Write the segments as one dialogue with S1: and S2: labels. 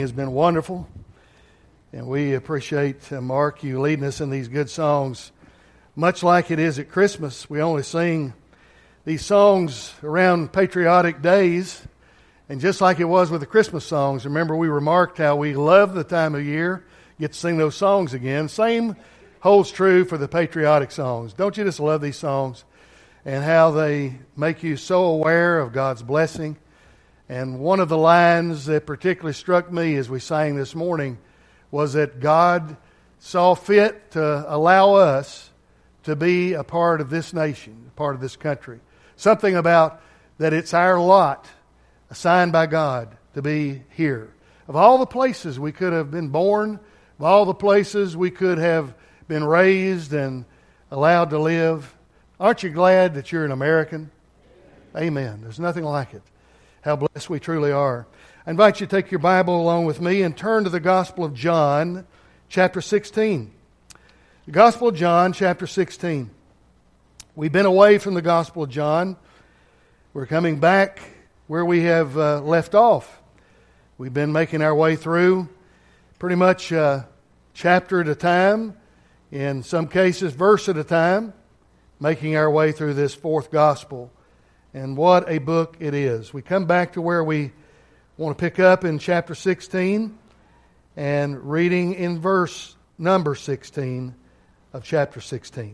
S1: Has been wonderful, and we appreciate Mark, you leading us in these good songs. Much like it is at Christmas, we only sing these songs around patriotic days, and just like it was with the Christmas songs, remember we remarked how we love the time of year, get to sing those songs again. Same holds true for the patriotic songs. Don't you just love these songs and how they make you so aware of God's blessing? And one of the lines that particularly struck me as we sang this morning was that God saw fit to allow us to be a part of this nation, a part of this country. Something about that it's our lot, assigned by God, to be here. Of all the places we could have been born, of all the places we could have been raised and allowed to live, aren't you glad that you're an American? Amen. There's nothing like it. How blessed we truly are. I invite you to take your Bible along with me and turn to the Gospel of John, chapter 16. The Gospel of John, chapter 16. We've been away from the Gospel of John. We're coming back where we have left off. We've been making our way through pretty much chapter at a time, in some cases verse at a time, making our way through this fourth Gospel. And what a book it is. We come back to where we want to pick up in chapter 16 and reading in verse number 16 of chapter 16.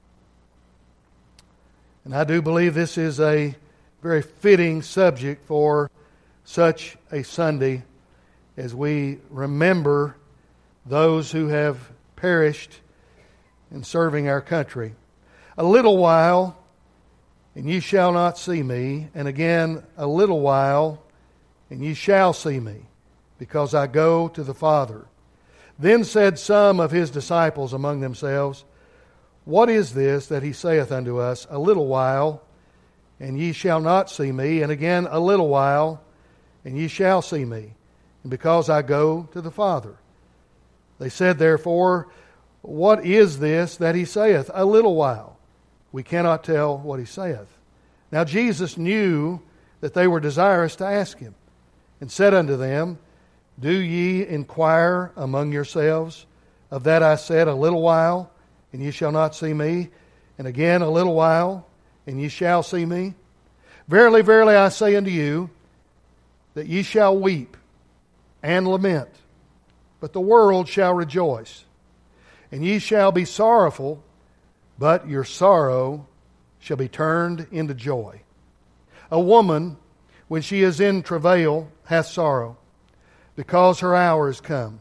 S1: And I do believe this is a very fitting subject for such a Sunday as we remember those who have perished in serving our country. A little while, and ye shall not see me, and again a little while, and ye shall see me, because I go to the Father. Then said some of his disciples among themselves, What is this that he saith unto us, A little while, and ye shall not see me, and again a little while, and ye shall see me, and because I go to the Father? They said therefore, What is this that he saith, A little while? We cannot tell what he saith. Now Jesus knew that they were desirous to ask him, and said unto them, Do ye inquire among yourselves of that I said, A little while, and ye shall not see me, and again a little while, and ye shall see me? Verily, verily, I say unto you, that ye shall weep and lament, but the world shall rejoice. And ye shall be sorrowful, but your sorrow shall be turned into joy. A woman, when she is in travail, hath sorrow, because her hour is come.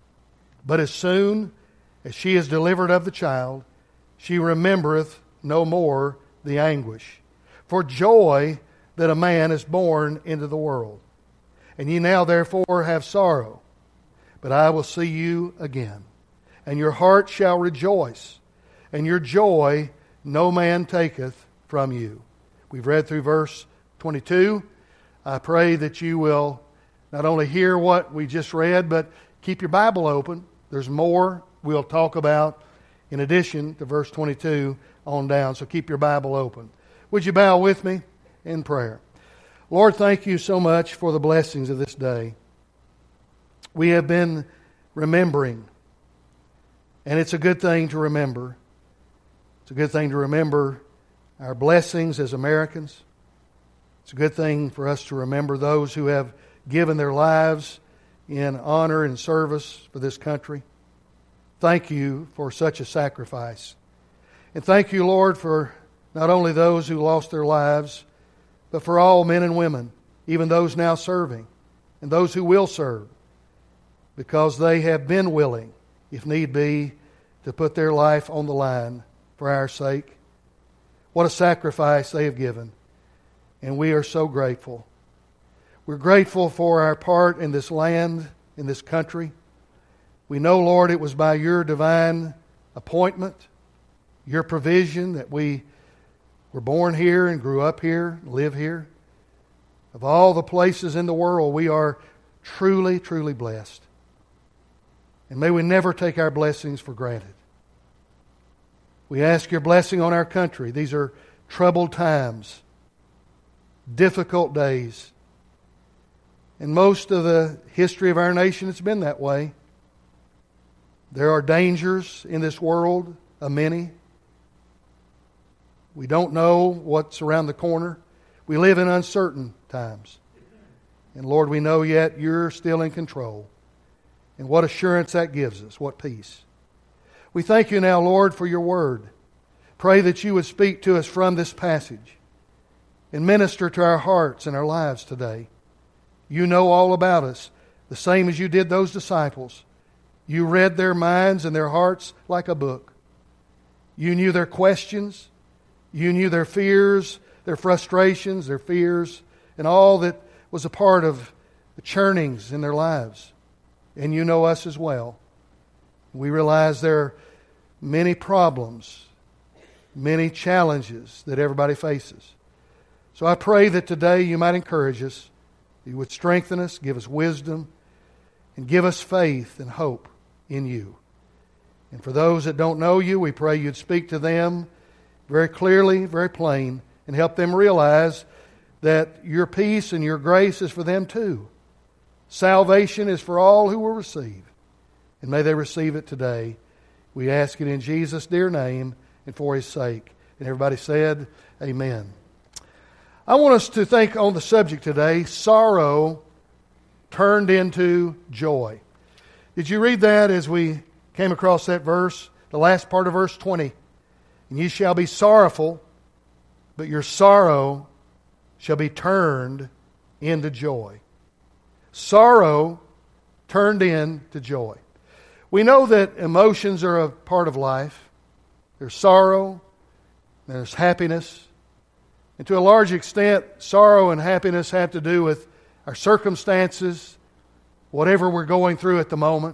S1: But as soon as she is delivered of the child, she remembereth no more the anguish, for joy that a man is born into the world. And ye now therefore have sorrow, but I will see you again, and your heart shall rejoice, and your joy no man taketh from you. We've read through verse 22. I pray that you will not only hear what we just read, but keep your Bible open. There's more we'll talk about in addition to verse 22 on down, so keep your Bible open. Would you bow with me in prayer? Lord, thank you so much for the blessings of this day. We have been remembering, and it's a good thing to remember. It's a good thing to remember our blessings as Americans. It's a good thing for us to remember those who have given their lives in honor and service for this country. Thank you for such a sacrifice. And thank you, Lord, for not only those who lost their lives, but for all men and women, even those now serving and those who will serve, because they have been willing, if need be, to put their life on the line for our sake. What a sacrifice they have given. And we are so grateful. We're grateful for our part in this land, in this country. We know, Lord, it was by your divine appointment, your provision, that we were born here and grew up here, live here. Of all the places in the world, we are truly, truly blessed. And may we never take our blessings for granted. We ask your blessing on our country. These are troubled times, difficult days. In most of the history of our nation, it's been that way. There are dangers in this world, many. We don't know what's around the corner. We live in uncertain times. And Lord, we know yet You're still in control. And what assurance that gives us, what peace. We thank You now, Lord, for Your Word. Pray that You would speak to us from this passage and minister to our hearts and our lives today. You know all about us, the same as You did those disciples. You read their minds and their hearts like a book. You knew their questions. You knew their fears, their frustrations, their fears, and all that was a part of the churnings in their lives. And You know us as well. We realize there are many problems, many challenges that everybody faces. So I pray that today You might encourage us, You would strengthen us, give us wisdom, and give us faith and hope in You. And for those that don't know You, we pray You'd speak to them very clearly, very plain, and help them realize that Your peace and Your grace is for them too. Salvation is for all who will receive. And may they receive it today. We ask it in Jesus' dear name and for His sake. And everybody said, Amen. I want us to think on the subject today, sorrow turned into joy. Did you read that as we came across that verse? The last part of verse 20. And ye shall be sorrowful, but your sorrow shall be turned into joy. Sorrow turned into joy. We know that emotions are a part of life. There's sorrow, there's happiness. And to a large extent, sorrow and happiness have to do with our circumstances, whatever we're going through at the moment.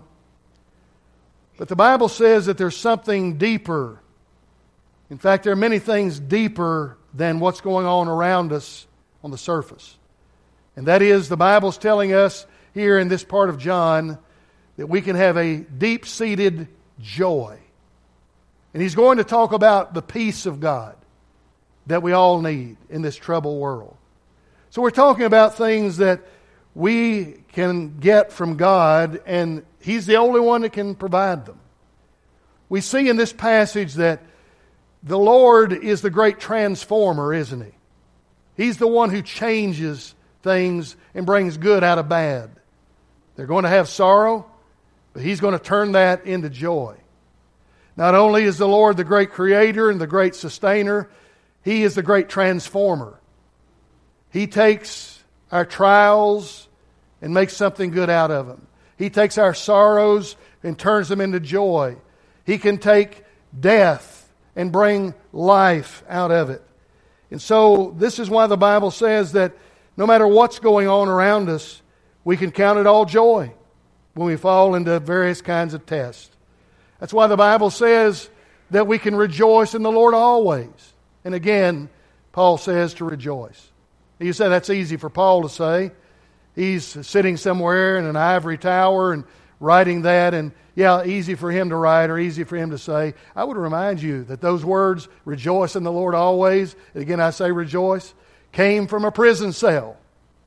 S1: But the Bible says that there's something deeper. In fact, there are many things deeper than what's going on around us on the surface. And that is, the Bible's telling us here in this part of John that we can have a deep-seated joy. And He's going to talk about the peace of God that we all need in this troubled world. So we're talking about things that we can get from God, and He's the only one that can provide them. We see in this passage that the Lord is the great transformer, isn't He? He's the one who changes things and brings good out of bad. They're going to have sorrow, but He's going to turn that into joy. Not only is the Lord the great creator and the great sustainer, He is the great transformer. He takes our trials and makes something good out of them. He takes our sorrows and turns them into joy. He can take death and bring life out of it. And so this is why the Bible says that no matter what's going on around us, we can count it all joy when we fall into various kinds of tests. That's why the Bible says that we can rejoice in the Lord always. And again, Paul says to rejoice. You say that's easy for Paul to say. He's sitting somewhere in an ivory tower and writing that, and yeah, easy for him to write or easy for him to say. I would remind you that those words, rejoice in the Lord always, and again I say rejoice, came from a prison cell.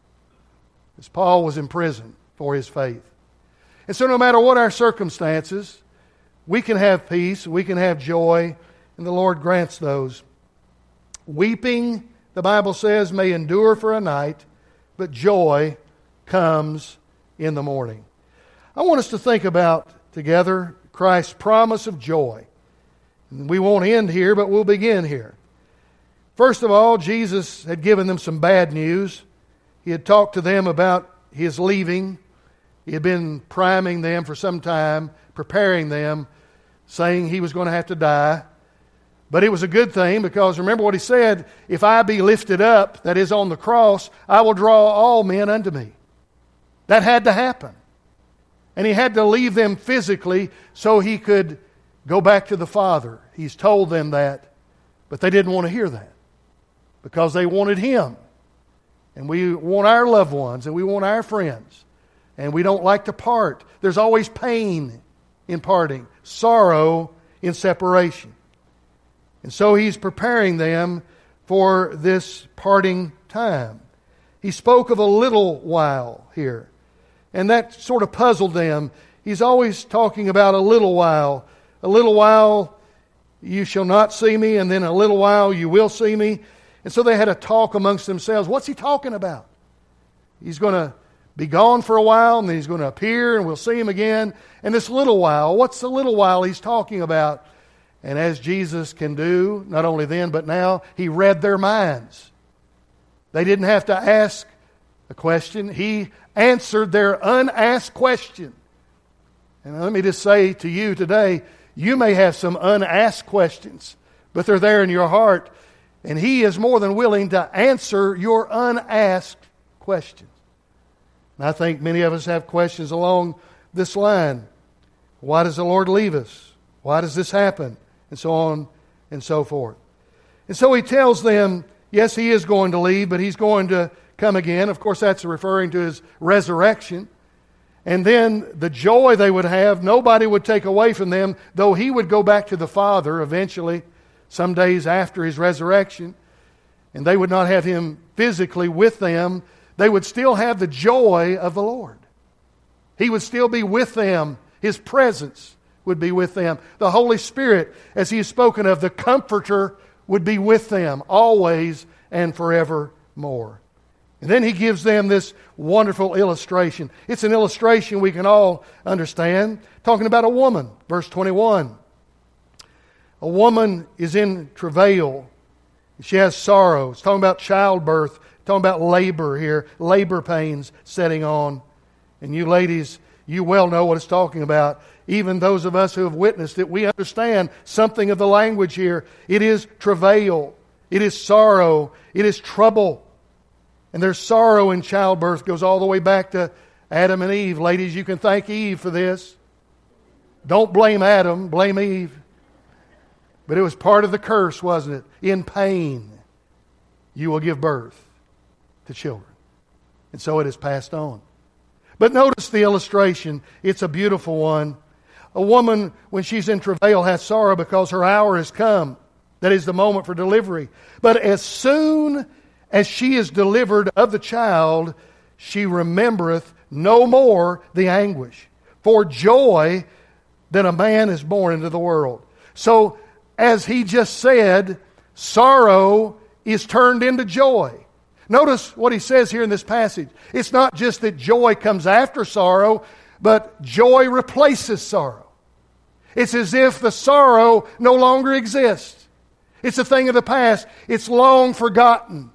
S1: As Paul was in prison for his faith. And so no matter what our circumstances, we can have peace, we can have joy, and the Lord grants those. Weeping, the Bible says, may endure for a night, but joy comes in the morning. I want us to think about together Christ's promise of joy. And we won't end here, but we'll begin here. First of all, Jesus had given them some bad news. He had talked to them about His leaving. He had been priming them for some time, preparing them, saying He was going to have to die. But it was a good thing because remember what He said, if I be lifted up, that is on the cross, I will draw all men unto me. That had to happen. And He had to leave them physically so He could go back to the Father. He's told them that, but they didn't want to hear that because they wanted Him. And we want our loved ones and we want our friends. And we don't like to part. There's always pain in parting, sorrow in separation. And so He's preparing them for this parting time. He spoke of a little while here. And that sort of puzzled them. He's always talking about a little while. A little while you shall not see me, and then a little while you will see me. And so they had a talk amongst themselves. What's he talking about? He's going to be gone for a while, and then he's going to appear, and we'll see him again. And this little while, what's the little while he's talking about? And as Jesus can do, not only then but now, he read their minds. They didn't have to ask a question. He answered their unasked question. And let me just say to you today, you may have some unasked questions, but they're there in your heart. And He is more than willing to answer your unasked questions. And I think many of us have questions along this line. Why does the Lord leave us? Why does this happen? And so on and so forth. And so He tells them, yes, He is going to leave, but He's going to come again. Of course, that's referring to His resurrection. And then the joy they would have, nobody would take away from them, though He would go back to the Father eventually, some days after His resurrection, and they would not have Him physically with them. They would still have the joy of the Lord. He would still be with them. His presence would be with them. The Holy Spirit, as He is spoken of, the Comforter, would be with them always and forevermore. And then He gives them this wonderful illustration. It's an illustration we can all understand. Talking about a woman, verse 21. A woman is in travail. She has sorrow. It's talking about childbirth. Talking about labor here. Labor pains setting on. And you ladies, you well know what it's talking about. Even those of us who have witnessed it, we understand something of the language here. It is travail. It is sorrow. It is trouble. And there's sorrow in childbirth. Goes all the way back to Adam and Eve. Ladies, you can thank Eve for this. Don't blame Adam. Blame Eve. But it was part of the curse, wasn't it? In pain, you will give birth to children. And so it is passed on. But notice the illustration. It's a beautiful one. A woman, when she's in travail, has sorrow because her hour has come. That is the moment for delivery. But as soon as she is delivered of the child, she remembereth no more the anguish. For joy that a man is born into the world. So, as he just said, sorrow is turned into joy. Notice what he says here in this passage. It's not just that joy comes after sorrow, but joy replaces sorrow. It's as if the sorrow no longer exists. It's a thing of the past. It's long forgotten.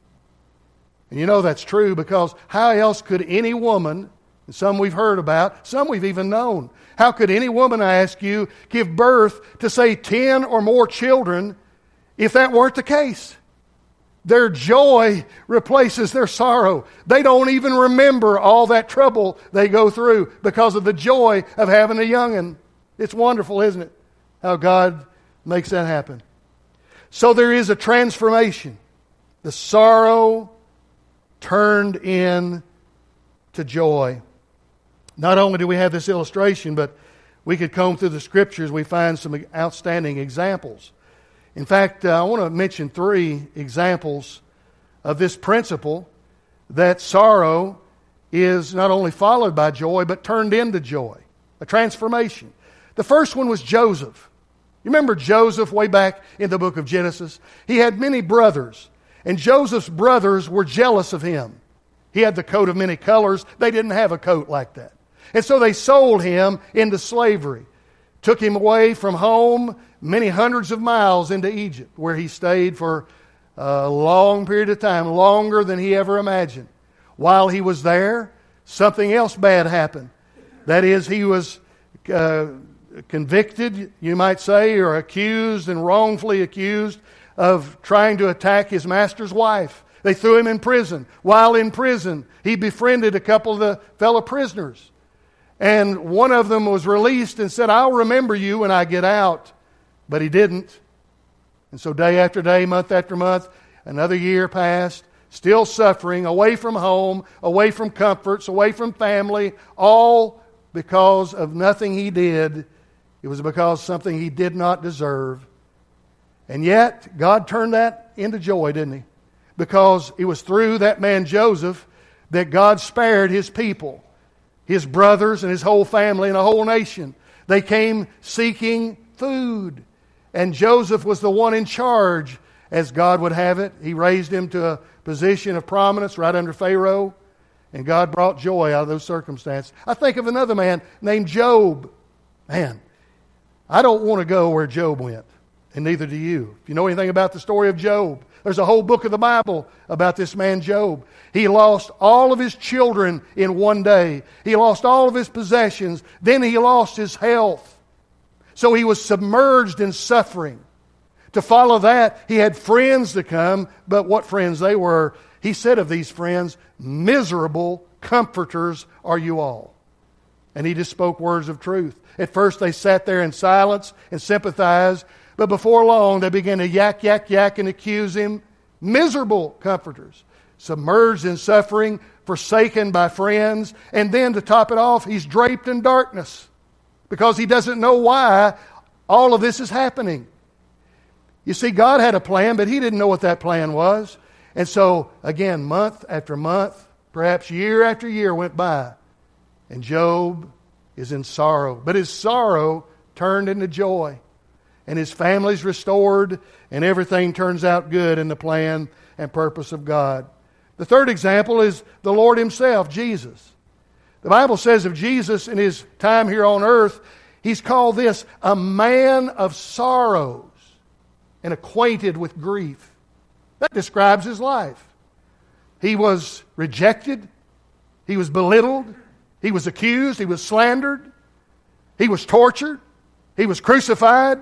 S1: And you know that's true because how else could any woman, and some we've heard about, some we've even known, how could any woman, I ask you, give birth to, say, 10 or more children if that weren't the case? Their joy replaces their sorrow. They don't even remember all that trouble they go through because of the joy of having a young'un. It's wonderful, isn't it? How God makes that happen. So there is a transformation. The sorrow turned into joy. Not only do we have this illustration, but we could comb through the Scriptures. We find some outstanding examples. In fact, I want to mention 3 examples of this principle that sorrow is not only followed by joy, but turned into joy. A transformation. The first one was Joseph. You remember Joseph way back in the book of Genesis? He had many brothers, and Joseph's brothers were jealous of him. He had the coat of many colors. They didn't have a coat like that. And so they sold him into slavery. Took him away from home many hundreds of miles into Egypt, where he stayed for a long period of time, longer than he ever imagined. While he was there, something else bad happened. That is, he was convicted, you might say, or accused and wrongfully accused of trying to attack his master's wife. They threw him in prison. While in prison, he befriended a couple of the fellow prisoners. And one of them was released and said, I'll remember you when I get out. But he didn't. And so day after day, month after month, another year passed, still suffering, away from home, away from comforts, away from family, all because of nothing he did. It was because something he did not deserve. And yet, God turned that into joy, didn't He? because it was through that man Joseph that God spared his people, his brothers and his whole family and a whole nation. They came seeking food, and Joseph was the one in charge, as God would have it. He raised him to a position of prominence right under Pharaoh, and God brought joy out of those circumstances. I think of another man named Job. Man, I don't want to go where Job went, and neither do you. If you know anything about the story of Job, there's a whole book of the Bible about this man Job. He lost all of his children in one day. He lost all of his possessions. Then he lost his health. So he was submerged in suffering. To follow that, he had friends to come, but what friends they were. He said of these friends, "Miserable comforters are you all." And he just spoke words of truth. At first they sat there in silence and sympathized, but before long they began to yak, and accuse him. Miserable comforters, submerged in suffering, forsaken by friends, and then to top it off, he's draped in darkness because he doesn't know why all of this is happening. You see, God had a plan, but he didn't know what that plan was. And so, again, month after month, perhaps year after year went by, and Job is in sorrow. But his sorrow turned into joy, and his family's restored, and everything turns out good in the plan and purpose of God. The third example is the Lord himself, Jesus. The Bible says of Jesus in his time here on earth, he's called this a man of sorrows and acquainted with grief. That describes his life. He was rejected. He was belittled. He was accused. He was slandered. He was tortured. He was crucified.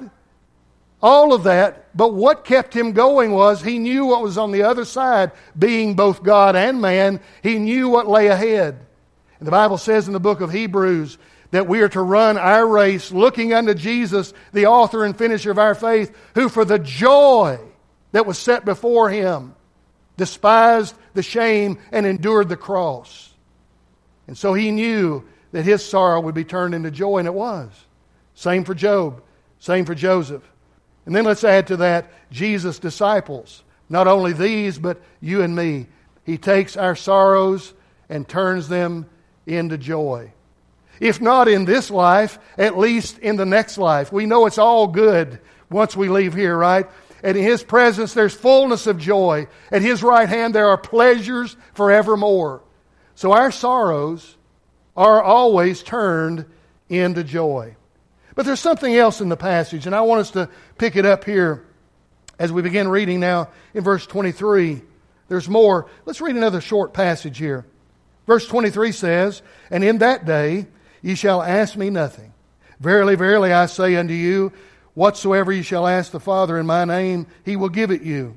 S1: All of that. But what kept him going was he knew what was on the other side. Being both God and man, he knew what lay ahead. And the Bible says in the book of Hebrews that we are to run our race looking unto Jesus, the author and finisher of our faith, who for the joy that was set before him despised the shame and endured the cross. And so he knew that his sorrow would be turned into joy, and it was. Same for Job, same for Joseph. And then let's add to that Jesus' disciples. Not only these, but you and me. He takes our sorrows and turns them into joy. If not in this life, at least in the next life. We know it's all good once we leave here, right? And in his presence there's fullness of joy. At his right hand there are pleasures forevermore. So our sorrows are always turned into joy. But there's something else in the passage, and I want us to pick it up here as we begin reading now in verse 23. There's more. Let's read another short passage here. Verse 23 says, "And in that day ye shall ask me nothing. Verily, verily, I say unto you, whatsoever ye shall ask the Father in my name, he will give it you.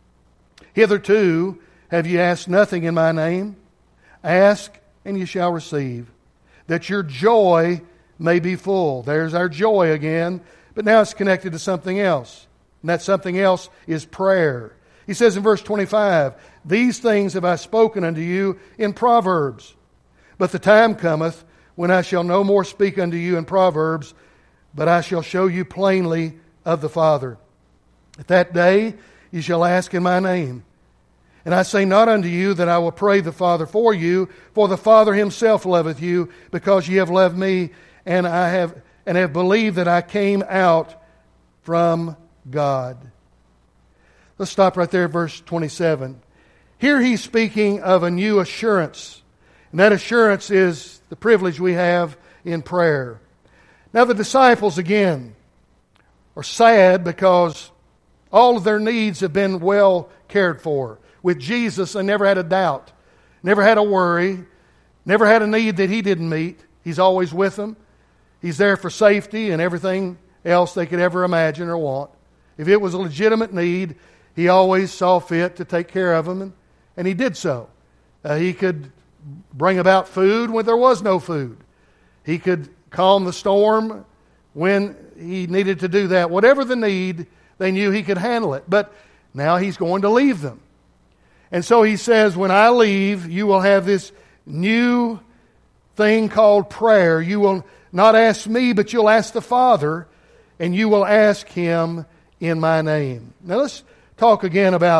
S1: Hitherto have ye asked nothing in my name. Ask, and ye shall receive, that your joy may be full." There's our joy again, but now it's connected to something else. And that something else is prayer. He says in verse 25, "These things have I spoken unto you in Proverbs. But the time cometh when I shall no more speak unto you in Proverbs, but I shall show you plainly of the Father. At that day ye shall ask in my name. And I say not unto you that I will pray the Father for you, for the Father himself loveth you, because ye have loved me, and have believed that I came out from God." Let's stop right there at verse 27. Here he's speaking of a new assurance. And that assurance is the privilege we have in prayer. Now the disciples, again, are sad because all of their needs have been well cared for. With Jesus, they never had a doubt, never had a worry, never had a need that he didn't meet. He's always with them. He's there for safety and everything else they could ever imagine or want. If it was a legitimate need, he always saw fit to take care of them, and he did so. He could bring about food when there was no food. He could calm the storm when he needed to do that. Whatever the need, they knew he could handle it. But now he's going to leave them. And so he says, when I leave, you will have this new thing called prayer. You will not ask me, but you'll ask the Father, and you will ask him in my name. Now let's talk again about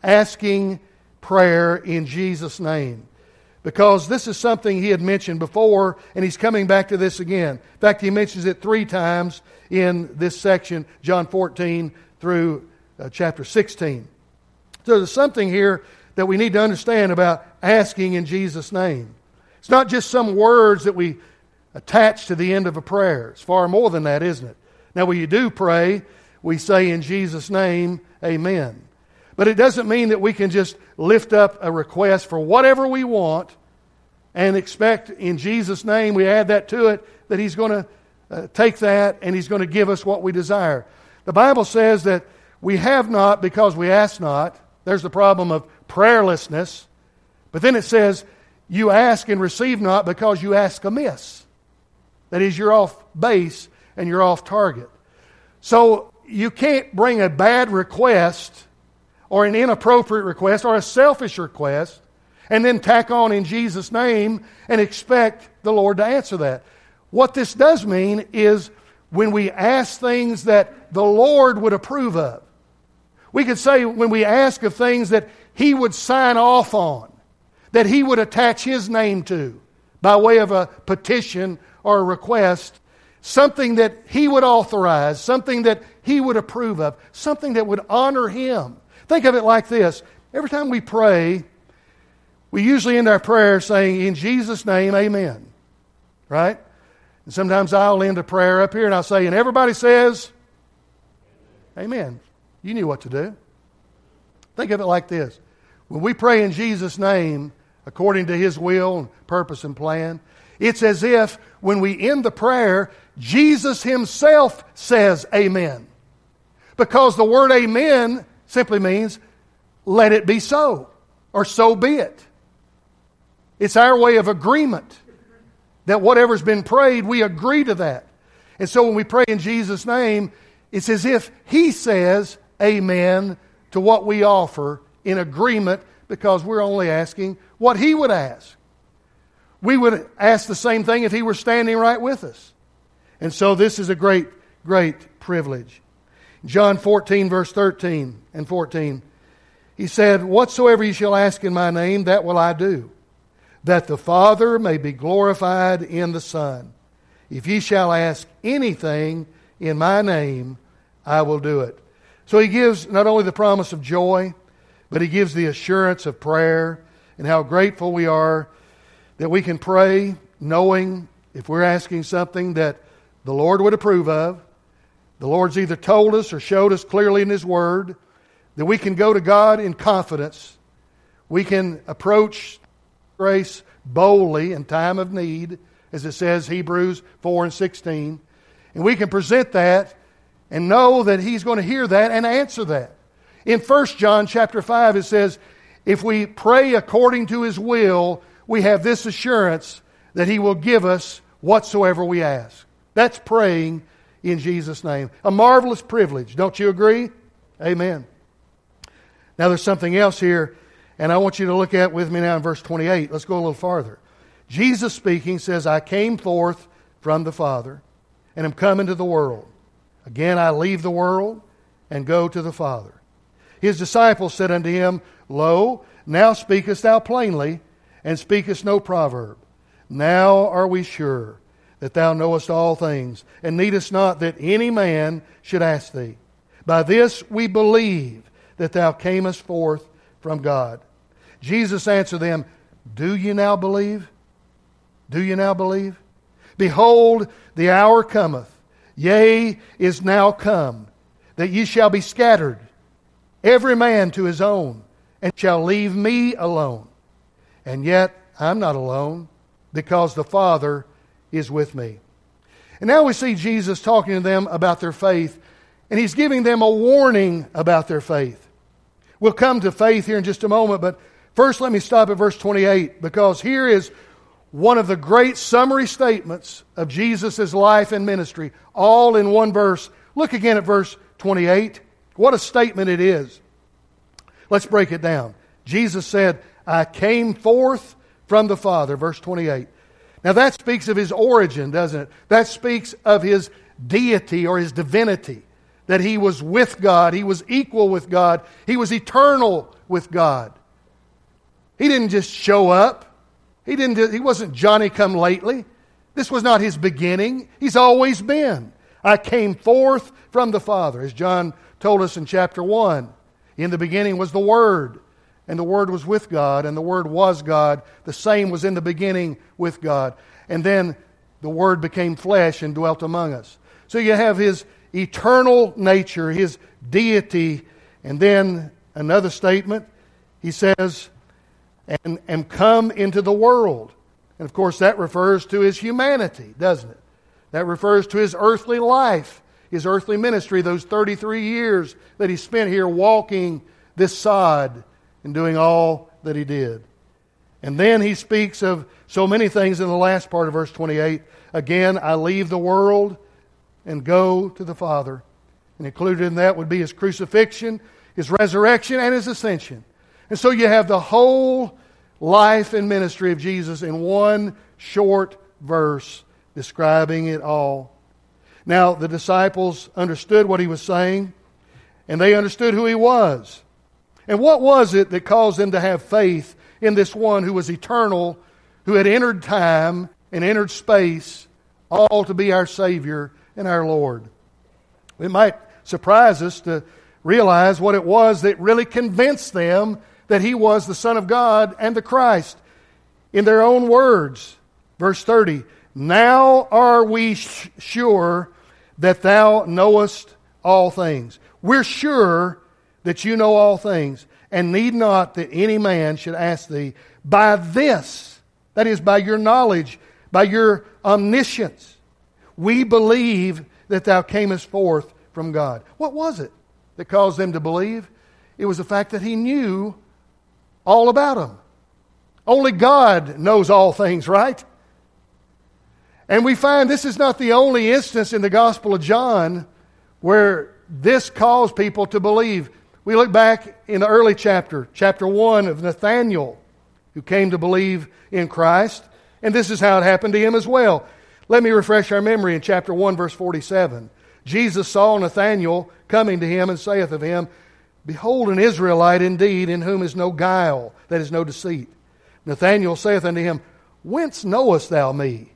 S1: asking prayer in Jesus' name. Because this is something he had mentioned before, and he's coming back to this again. In fact, he mentions it 3 times in this section, John 14 through chapter 16. So there's something here that we need to understand about asking in Jesus' name. It's not just some words that we attach to the end of a prayer. It's far more than that, isn't it? Now, when you do pray, we say in Jesus' name, amen. But it doesn't mean that we can just lift up a request for whatever we want and expect in Jesus' name, we add that to it, that He's going to take that and He's going to give us what we desire. The Bible says that we have not because we ask not. There's the problem of prayerlessness. But then it says, you ask and receive not because you ask amiss. That is, you're off base and you're off target. So you can't bring a bad request or an inappropriate request or a selfish request and then tack on in Jesus' name and expect the Lord to answer that. What this does mean is when we ask things that the Lord would approve of. We could say when we ask of things that He would sign off on, that He would attach His name to by way of a petition or a request, something that He would authorize, something that He would approve of, something that would honor Him. Think of it like this. Every time we pray, we usually end our prayer saying, in Jesus' name, amen. Right? And sometimes I'll end a prayer up here and I'll say, and everybody says, amen. You knew what to do. Think of it like this. When we pray in Jesus' name, according to His will and purpose and plan, it's as if when we end the prayer, Jesus Himself says amen. Because the word amen simply means, let it be so, or so be it. It's our way of agreement that whatever's been prayed, we agree to that. And so when we pray in Jesus' name, it's as if He says amen to what we offer in agreement because we're only asking what He would ask. We would ask the same thing if He were standing right with us. And so this is a great, great privilege. John 14, verse 13 and 14, He said, whatsoever ye shall ask in my name, that will I do, that the Father may be glorified in the Son. If ye shall ask anything in my name, I will do it. So He gives not only the promise of joy, but He gives the assurance of prayer and how grateful we are that we can pray knowing if we're asking something that the Lord would approve of, the Lord's either told us or showed us clearly in His Word, that we can go to God in confidence. We can approach grace boldly in time of need, as it says Hebrews 4 and 16. And we can present that and know that He's going to hear that and answer that. In 1 John chapter 5 it says, if we pray according to His will, we have this assurance that He will give us whatsoever we ask. That's praying in Jesus' name. A marvelous privilege. Don't you agree? Amen. Now there's something else here, and I want you to look at with me now in verse 28. Let's go a little farther. Jesus speaking says, I came forth from the Father, and am come into the world. Again I leave the world, and go to the Father. His disciples said unto Him, Lo, now speakest thou plainly, and speakest no proverb. Now are we sure that thou knowest all things, and needest not that any man should ask thee. By this we believe that thou camest forth from God. Jesus answered them, Do ye now believe? Do ye now believe? Behold, the hour cometh, yea, is now come, that ye shall be scattered, every man to his own, and shall leave me alone. And yet I'm not alone, because the Father is with me. And now we see Jesus talking to them about their faith, and He's giving them a warning about their faith. We'll come to faith here in just a moment, but first let me stop at verse 28, because here is one of the great summary statements of Jesus' life and ministry, all in one verse. Look again at verse 28. What a statement it is. Let's break it down. Jesus said, I came forth from the Father, verse 28. Now that speaks of His origin, doesn't it? That speaks of His deity or His divinity. That He was with God. He was equal with God. He was eternal with God. He didn't just show up. He wasn't Johnny come lately. This was not his beginning. He's always been. I came forth from the Father, as John told us in chapter 1. In the beginning was the Word, and the Word was with God, and the Word was God. The same was in the beginning with God. And then the Word became flesh and dwelt among us. So you have His eternal nature, His deity, and then another statement, He says, and am come into the world. And of course that refers to His humanity, doesn't it? That refers to His earthly life, His earthly ministry, those 33 years that He spent here walking this sod and doing all that He did. And then He speaks of so many things in the last part of verse 28. Again, I leave the world and go to the Father. And included in that would be His crucifixion, His resurrection, and His ascension. And so you have the whole life and ministry of Jesus in one short verse describing it all. Now, the disciples understood what He was saying, and they understood who He was. And what was it that caused them to have faith in this one who was eternal, who had entered time and entered space, all to be our Savior and our Lord? It might surprise us to realize what it was that really convinced them that He was the Son of God and the Christ. In their own words, verse 30, now are we sure that Thou knowest all things. We're sure that You know all things, and need not that any man should ask Thee by this, that is, by Your knowledge, by Your omniscience. We believe that Thou camest forth from God. What was it that caused them to believe? It was the fact that He knew all about them. Only God knows all things, right? And we find this is not the only instance in the Gospel of John where this caused people to believe. We look back in the early chapter 1 of Nathanael, who came to believe in Christ. And this is how it happened to him as well. Let me refresh our memory in chapter 1, verse 47. Jesus saw Nathanael coming to him and saith of him, Behold, an Israelite indeed, in whom is no guile, that is, no deceit. Nathanael saith unto him, Whence knowest thou me?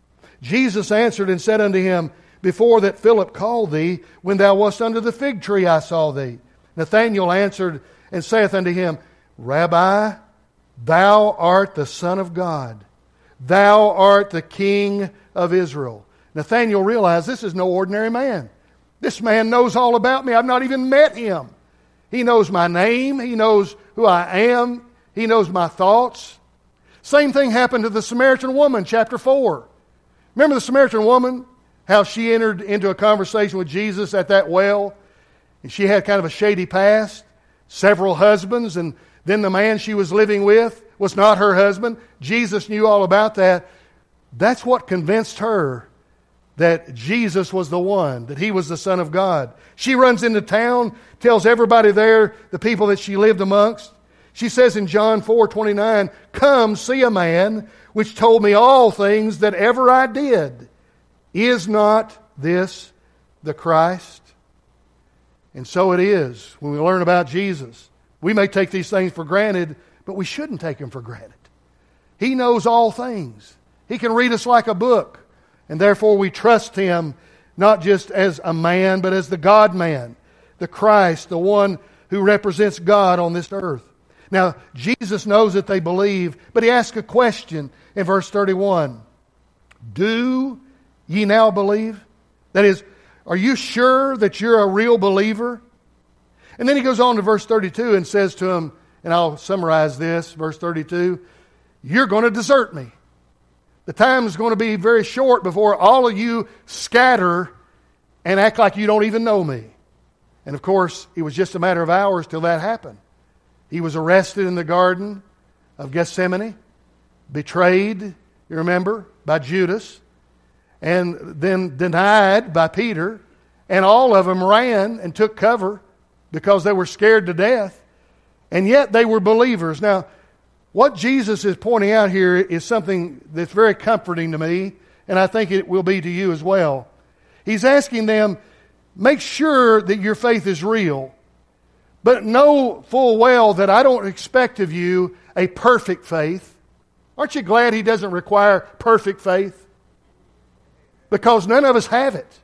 S1: Jesus answered and said unto him, Before that Philip called thee, when thou wast under the fig tree, I saw thee. Nathanael answered and saith unto him, Rabbi, thou art the Son of God. Thou art the King of Israel. Nathanael realized this is no ordinary man. This man knows all about me. I've not even met him. He knows my name. He knows who I am. He knows my thoughts. Same thing happened to the Samaritan woman, chapter 4. Remember the Samaritan woman? How she entered into a conversation with Jesus at that well. And she had kind of a shady past. Several husbands. And then the man she was living with was not her husband. Jesus knew all about that. That's what convinced her that Jesus was the one, that He was the Son of God. She runs into town, tells everybody there, the people that she lived amongst. She says in John 4:29, Come, see a man which told me all things that ever I did. Is not this the Christ? And so it is when we learn about Jesus. We may take these things for granted, but we shouldn't take them for granted. He knows all things. He can read us like a book. And therefore we trust Him not just as a man, but as the God-man, the Christ, the one who represents God on this earth. Now, Jesus knows that they believe, but He asks a question in verse 31. Do ye now believe? That is, are you sure that you're a real believer? And then He goes on to verse 32 and says to them, and I'll summarize this, verse 32, You're going to desert me. The time is going to be very short before all of you scatter and act like you don't even know me. And of course, it was just a matter of hours till that happened. He was arrested in the Garden of Gethsemane, betrayed, you remember, by Judas, and then denied by Peter, and all of them ran and took cover because they were scared to death, and yet they were believers. Now, what Jesus is pointing out here is something that's very comforting to me, and I think it will be to you as well. He's asking them, make sure that your faith is real, but know full well that I don't expect of you a perfect faith. Aren't you glad He doesn't require perfect faith? Because none of us have it.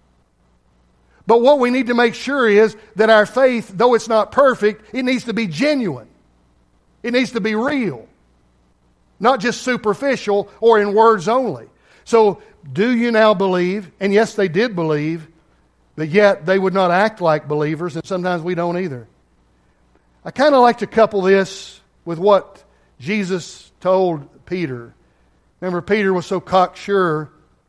S1: But what we need to make sure is that our faith, though it's not perfect, it needs to be genuine. It needs to be real. Not just superficial or in words only. So, do you now believe? And yes, they did believe, but yet they would not act like believers, and sometimes we don't either. I kind of like to couple this with what Jesus told Peter. Remember, Peter was so cocksure,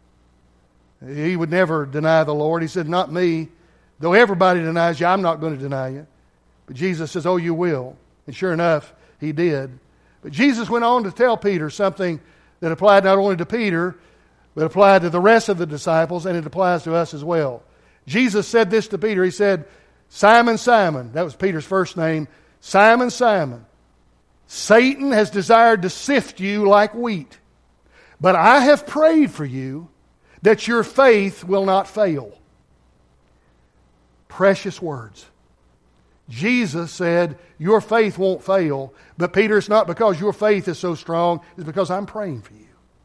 S1: he would never deny the Lord. He said, not me. Though everybody denies you, I'm not going to deny you. But Jesus says, oh, you will. And sure enough, he did. But Jesus went on to tell Peter something that applied not only to Peter, but applied to the rest of the disciples, and it applies to us as well. Jesus said this to Peter. He said, Simon, Simon, that was Peter's first name, Simon, Simon, Satan has desired to sift you like wheat, but I have prayed for you that your faith will not fail. Precious words. Jesus said, your faith won't fail, but Peter, it's not because your faith is so strong, it's because I'm praying for you.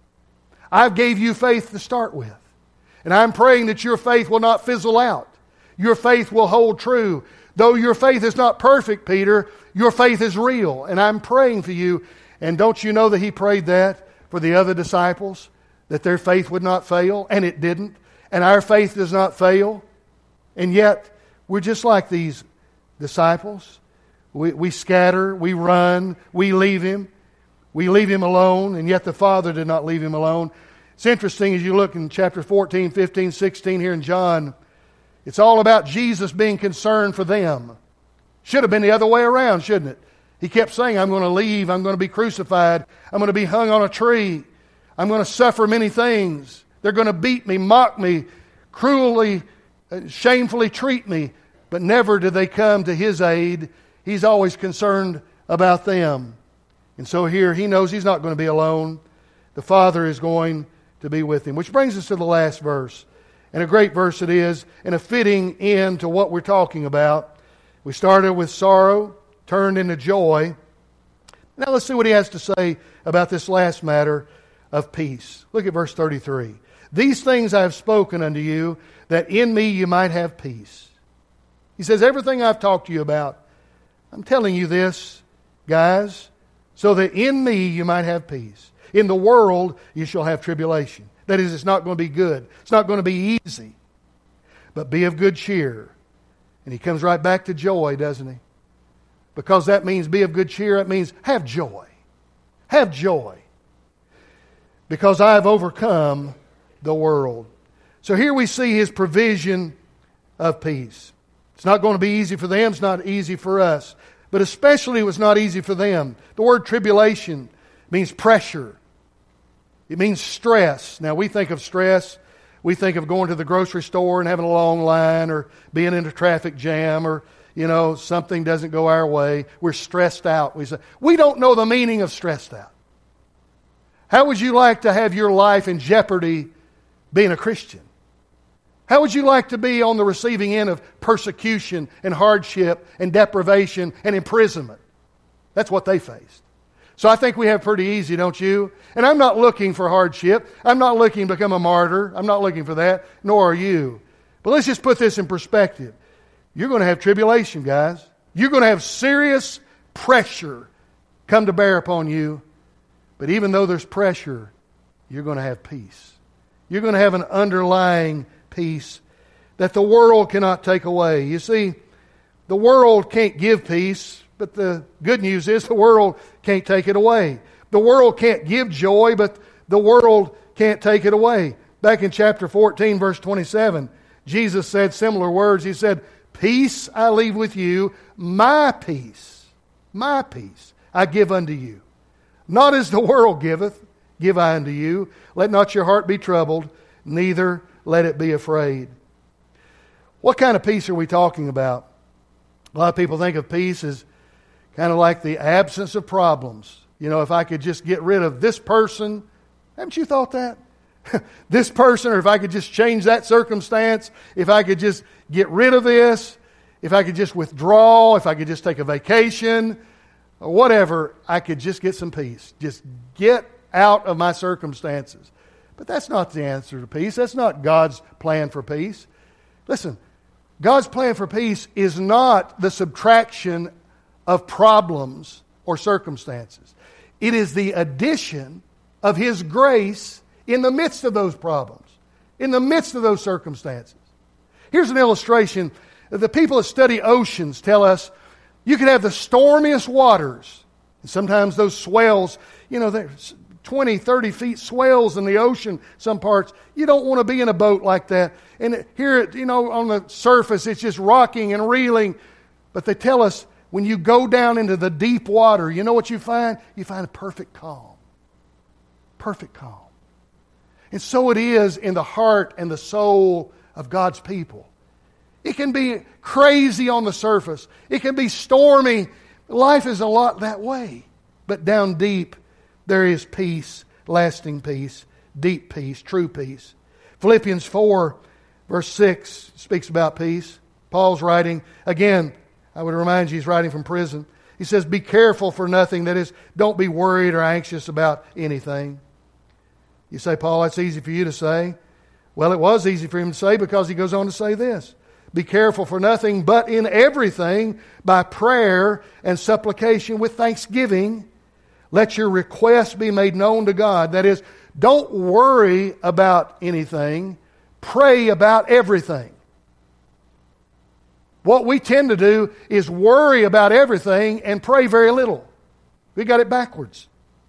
S1: I gave you faith to start with, and I'm praying that your faith will not fizzle out. Your faith will hold true. Though your faith is not perfect, Peter, your faith is real, and I'm praying for you. And don't you know that he prayed that for the other disciples? That their faith would not fail, and it didn't. And our faith does not fail. And yet, we're just like these disciples. We scatter, we run, we leave Him. We leave Him alone, and yet the Father did not leave Him alone. It's interesting as you look in chapter 14, 15, 16 here in John. It's all about Jesus being concerned for them. Should have been the other way around, shouldn't it? He kept saying, I'm going to leave, I'm going to be crucified, I'm going to be hung on a tree. I'm going to suffer many things. They're going to beat me, mock me, cruelly, shamefully treat me. But never do they come to His aid. He's always concerned about them. And so here, He knows He's not going to be alone. The Father is going to be with Him. Which brings us to the last verse. And a great verse it is, and a fitting end to what we're talking about. We started with sorrow, turned into joy. Now let's see what He has to say about this last matter of peace. Look at verse 33. These things I have spoken unto you, that in me you might have peace. He says, everything I've talked to you about, I'm telling you this, guys, so that in me you might have peace. In the world you shall have tribulation. That is, it's not going to be good. It's not going to be easy. But be of good cheer. And he comes right back to joy, doesn't he? Because that means be of good cheer. That means have joy. Have joy. Because I have overcome the world. So here we see His provision of peace. It's not going to be easy for them. It's not easy for us. But especially it was not easy for them. The word tribulation means pressure. It means stress. Now we think of stress. We think of going to the grocery store and having a long line or being in a traffic jam or, something doesn't go our way. We're stressed out. We don't know the meaning of stressed out. How would you like to have your life in jeopardy being a Christian? How would you like to be on the receiving end of persecution and hardship and deprivation and imprisonment? That's what they faced. So I think we have pretty easy, don't you? And I'm not looking for hardship. I'm not looking to become a martyr. I'm not looking for that, nor are you. But let's just put this in perspective. You're going to have tribulation, guys. You're going to have serious pressure come to bear upon you. But even though there's pressure, you're going to have peace. You're going to have an underlying peace that the world cannot take away. You see, the world can't give peace, but the good news is the world can't take it away. The world can't give joy, but the world can't take it away. Back in chapter 14, verse 27, Jesus said similar words. He said, peace I leave with you, my peace I give unto you. Not as the world giveth, give I unto you. Let not your heart be troubled, neither let it be afraid. What kind of peace are we talking about? A lot of people think of peace as kind of like the absence of problems. If I could just get rid of this person. Haven't you thought that? This person, or if I could just change that circumstance, if I could just get rid of this, if I could just withdraw, if I could just take a vacation, or whatever, I could just get some peace. Just get out of my circumstances. But that's not the answer to peace. That's not God's plan for peace. Listen, God's plan for peace is not the subtraction of problems or circumstances. It is the addition of His grace in the midst of those problems, in the midst of those circumstances. Here's an illustration. The people that study oceans tell us you can have the stormiest waters. And sometimes those swells, there's 20, 30 feet swells in the ocean, some parts. You don't want to be in a boat like that. And here, on the surface, it's just rocking and reeling. But they tell us when you go down into the deep water, you know what you find? You find a perfect calm. Perfect calm. And so it is in the heart and the soul of God's people. It can be crazy on the surface. It can be stormy. Life is a lot that way. But down deep, there is peace, lasting peace, deep peace, true peace. Philippians 4, verse 6 speaks about peace. Paul's writing, again, I would remind you he's writing from prison. He says, be careful for nothing. That is, don't be worried or anxious about anything. You say, Paul, that's easy for you to say. Well, it was easy for him to say because he goes on to say this. Be careful for nothing, but in everything, by prayer and supplication with thanksgiving, let your requests be made known to God. That is, don't worry about anything. Pray about everything. What we tend to do is worry about everything and pray very little. We got it backwards.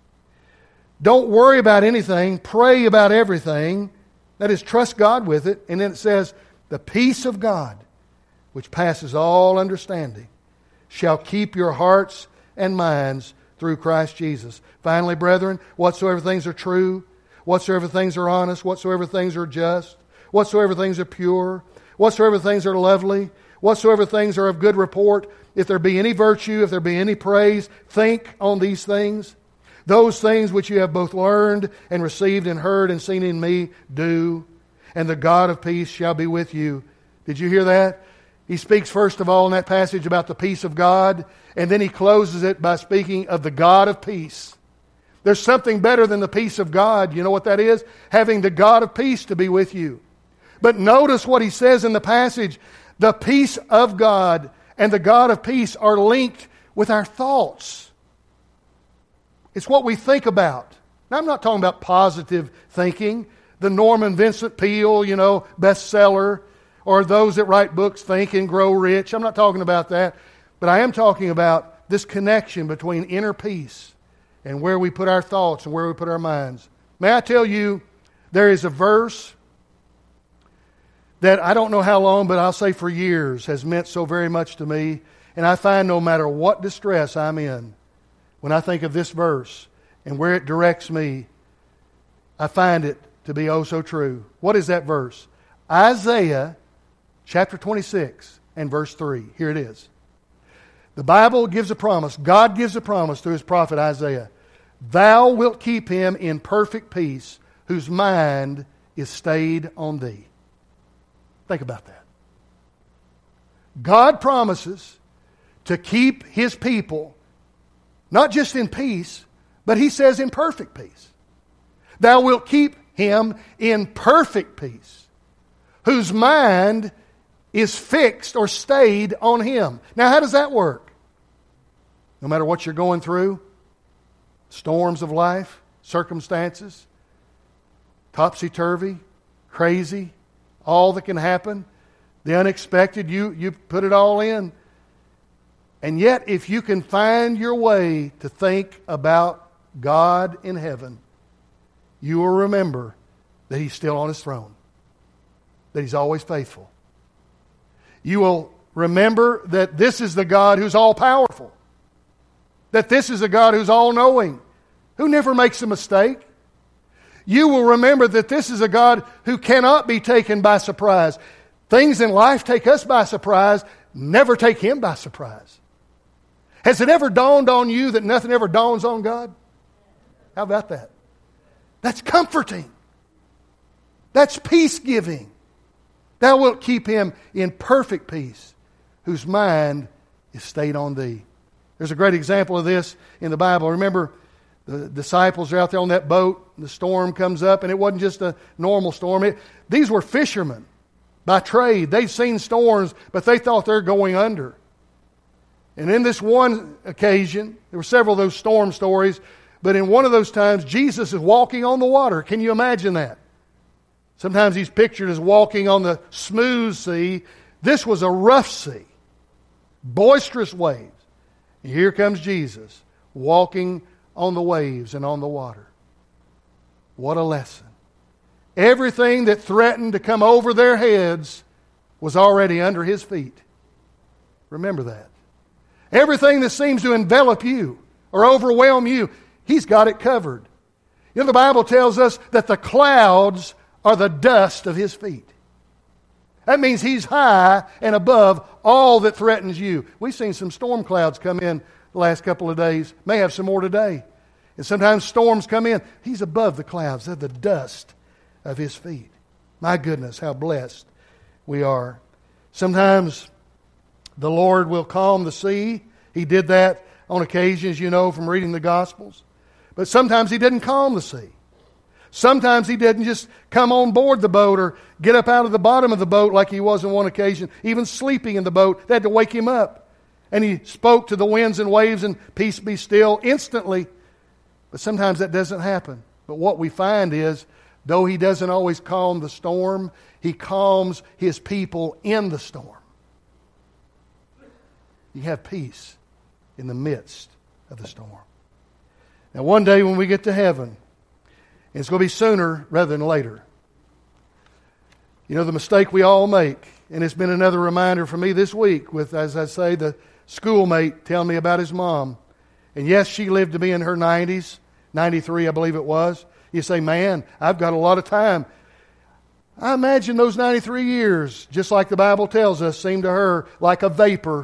S1: Don't worry about anything. Pray about everything. That is, trust God with it. And then it says, the peace of God, which passes all understanding, shall keep your hearts and minds through Christ Jesus. Finally, brethren, whatsoever things are true, whatsoever things are honest, whatsoever things are just, whatsoever things are pure, whatsoever things are lovely, whatsoever things are of good report, if there be any virtue, if there be any praise, think on these things. Those things which you have both learned and received and heard and seen in me, do, and the God of peace shall be with you. Did you hear that? He speaks first of all in that passage about the peace of God, and then he closes it by speaking of the God of peace. There's something better than the peace of God. You know what that is? Having the God of peace to be with you. But notice what he says in the passage. The peace of God and the God of peace are linked with our thoughts. It's what we think about. Now, I'm not talking about positive thinking. The Norman Vincent Peale, bestseller, or those that write books, Think and Grow Rich. I'm not talking about that. But I am talking about this connection between inner peace and where we put our thoughts and where we put our minds. May I tell you, there is a verse that I don't know how long, but I'll say for years, has meant so very much to me. And I find no matter what distress I'm in, when I think of this verse and where it directs me, I find it to be oh so true. What is that verse? Isaiah chapter 26 and verse 3. Here it is. The Bible gives a promise. God gives a promise through His prophet Isaiah. Thou wilt keep him in perfect peace, whose mind is stayed on thee. Think about that. God promises to keep His people not just in peace, but He says in perfect peace. Thou wilt keep him in perfect peace, whose mind is fixed or stayed on Him. Now, how does that work? No matter what you're going through, storms of life, circumstances, topsy-turvy, crazy, all that can happen, the unexpected, you put it all in. And yet, if you can find your way to think about God in heaven, you will remember that He's still on His throne, that He's always faithful. You will remember that this is the God who's all-powerful, that this is a God who's all-knowing, who never makes a mistake. You will remember that this is a God who cannot be taken by surprise. Things in life take us by surprise, never take Him by surprise. Has it ever dawned on you that nothing ever dawns on God? How about that? That's comforting. That's peace-giving. Thou wilt keep him in perfect peace, whose mind is stayed on Thee. There's a great example of this in the Bible. Remember, the disciples are out there on that boat, and the storm comes up, and it wasn't just a normal storm. These were fishermen by trade. They'd seen storms, but they thought they were going under. And in this one occasion, there were several of those storm stories, but in one of those times, Jesus is walking on the water. Can you imagine that? Sometimes He's pictured as walking on the smooth sea. This was a rough sea, boisterous waves. And here comes Jesus, walking on the waves and on the water. What a lesson. Everything that threatened to come over their heads was already under His feet. Remember that. Everything that seems to envelop you or overwhelm you, He's got it covered. You know, the Bible tells us that the clouds are the dust of His feet. That means He's high and above all that threatens you. We've seen some storm clouds come in the last couple of days. May have some more today. And sometimes storms come in. He's above the clouds. They're the dust of His feet. My goodness, how blessed we are. Sometimes the Lord will calm the sea. He did that on occasions, you know, from reading the Gospels. But sometimes He didn't calm the sea. Sometimes He didn't just come on board the boat or get up out of the bottom of the boat like He was on one occasion, even sleeping in the boat. They had to wake Him up. And He spoke to the winds and waves, and peace be still instantly. But sometimes that doesn't happen. But what we find is, though He doesn't always calm the storm, He calms His people in the storm. You have peace in the midst of the storm. Now one day when we get to heaven, and it's going to be sooner rather than later. You know, the mistake we all make, and it's been another reminder for me this week with, as I say, the schoolmate telling me about his mom. And yes, she lived to be in her 90s, 93 I believe it was. You say, man, I've got a lot of time. I imagine those 93 years, just like the Bible tells us, seemed to her like a vapor.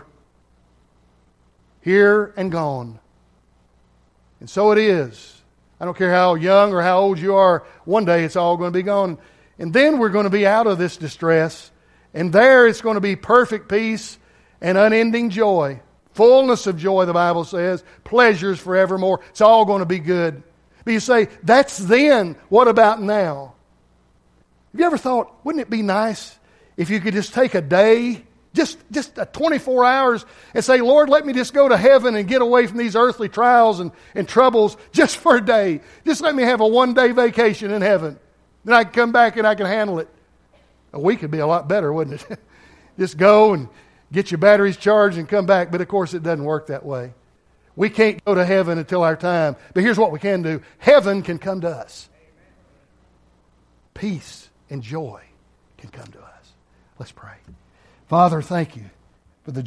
S1: Here and gone. And so it is. I don't care how young or how old you are, one day it's all going to be gone. And then we're going to be out of this distress. And there it's going to be perfect peace and unending joy. Fullness of joy, the Bible says. Pleasures forevermore. It's all going to be good. But you say, that's then. What about now? Have you ever thought, wouldn't it be nice if you could just take a day, just 24 hours, and say, Lord, let me just go to heaven and get away from these earthly trials and troubles just for a day. Just let me have a one-day vacation in heaven. Then I can come back and I can handle it. A week would be a lot better, wouldn't it? Just go and get your batteries charged and come back. But of course it doesn't work that way. We can't go to heaven until our time. But here's what we can do. Heaven can come to us. Peace and joy can come to us. Let's pray. Father, thank You